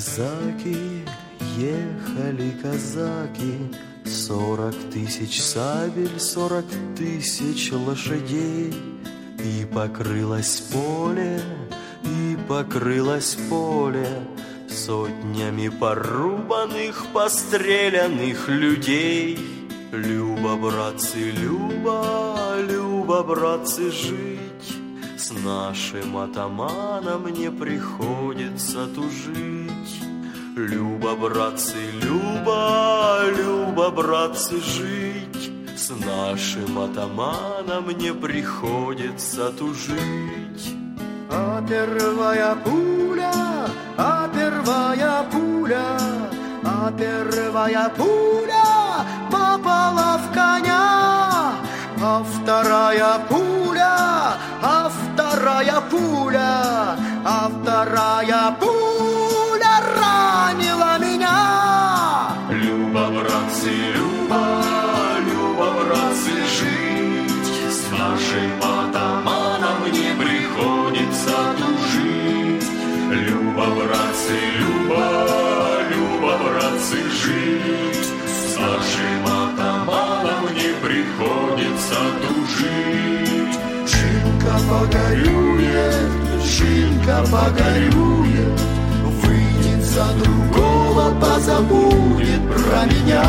казаки, ехали казаки, 40 тысяч сабель, 40 тысяч лошадей. И покрылось поле, и покрылось поле сотнями порубанных, постреляных людей. Люба, братцы, Люба, Люба, братцы, жить с нашим атаманом не приходится тужить. Люба, братцы, Люба, Люба, братцы, жить с нашим атаманом не приходится тужить. А первая пуля, а первая пуля, а первая пуля попала в коня, а вторая пуля, а вторая пуля, а вторая пуля ранила меня. Люба, братцы, Люба, Люба, братцы, жить с нашим атаманом не приходится тужить. Люба, братцы, Люба, Люба, братцы, жить с нашим атаманом не приходится тужить. Шинка погорюет, шинка погорюет, выйдет за другого, позабудет про меня.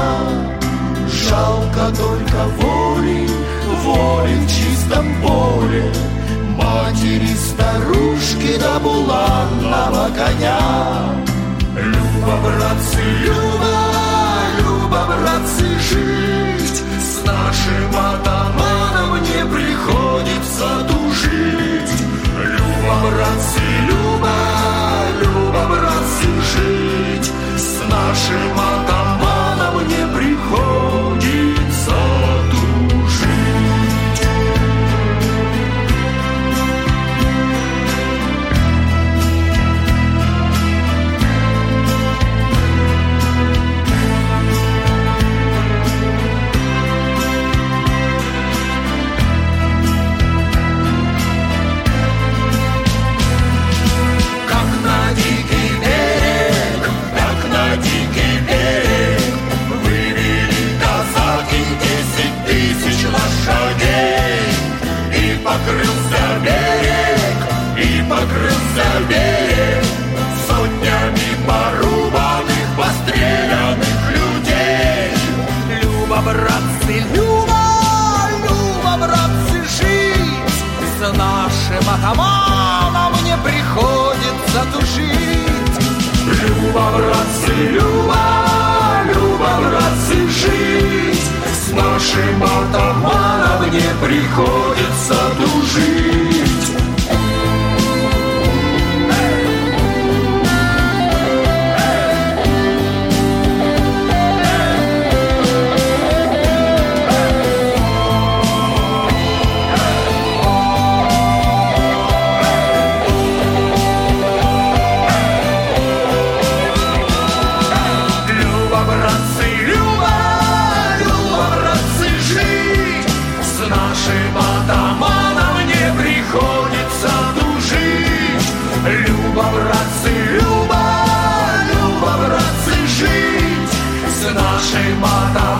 Жалко только воли, воли в чистом поле, матери, старушки да буланного коня. Люба, братцы, Люба, Люба, братцы, жить с нашим атаманом не приходится тужить. Люба, братцы, Люба, Люба, братцы, жить с нашим атаманом не приходится тужить. Покрылся берег, и покрылся берег сотнями порубанных, постреляных людей. Люба, братцы, Люба, Люба, братцы, жить с нашим атаманом не приходится тужить. Люба, братцы, Люба, Люба, братцы, жить с нашим атаманом не приходится тужить. Люба, братцы, Люба, Люба, братцы, жить с нашей матой.